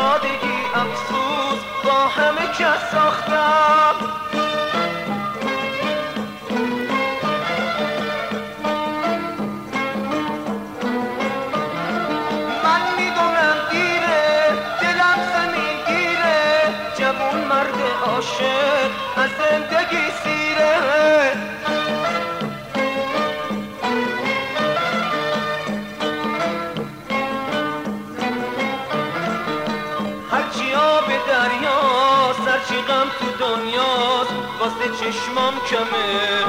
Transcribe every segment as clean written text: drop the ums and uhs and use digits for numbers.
سادگی افسوس با همه کس ساختم. من میدونم دیره، دلم زمین گیره، جوون مرد عاشق از زندگی سیره. هرچی آب دریاست، هرچی غم تو دنیاست، واسه چشمام کمه.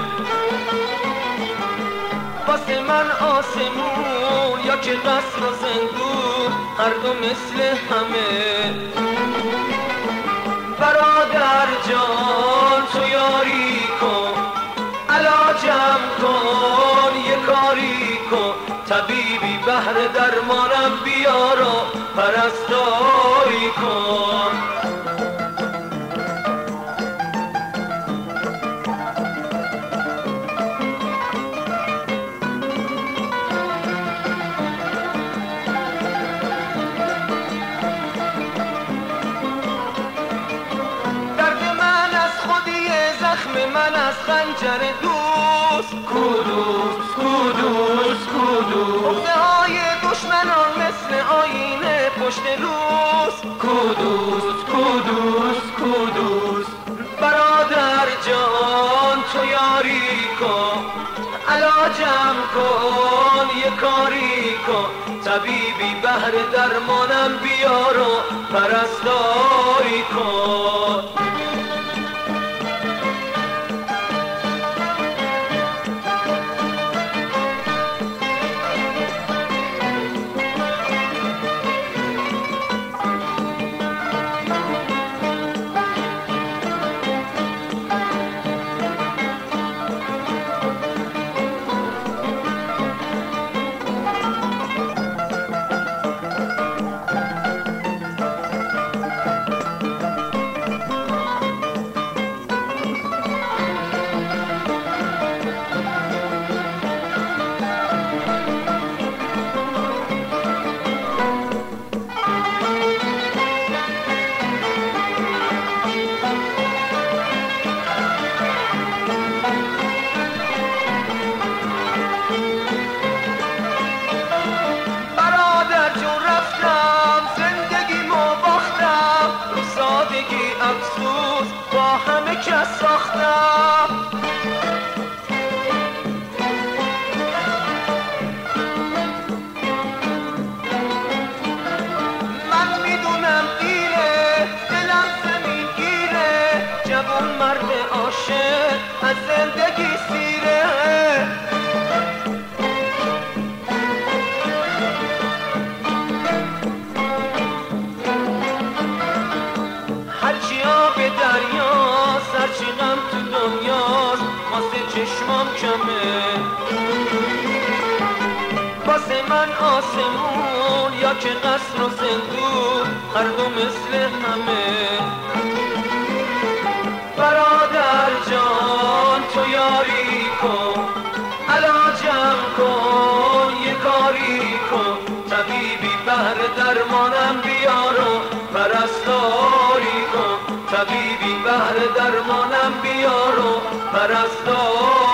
واسه من آسمون یا که قصر و زندون، هر دو مثل همه. برادر جان تو یاری کن، علاجم کن، یه کاری کن، طبیبی بهر درمانم بیار و پرستاری کن. درد من از خودیه، زخم من از خنجر دوست. کودوست کودوست کودوست، حفظه های دشمنان مثل آینه پشت روز. کودوست کودوست کودوست، برادر جان تو یاری کن، علاجم کن، یه کاری کن، طبیبی بهر درمانم بیار و پرستاری کن. افسوس با همه کس ساختم. من میدونم دیره، دلم زمین گیره، جوون مرد عاشق از زندگی سیره. هرچی آب دریاست، هرچی غم تو دنیاست، واسه چشمام کمه. واسه من آسمون یا که قصر و زندون، هر دو مثل همه. برادر جان تو یاری کن، علاجم کن، یه کاری کن، طبیبی بهر درمانم بیار و پرستاری کن، طبیبی بهر درمانم بیار و پرستاری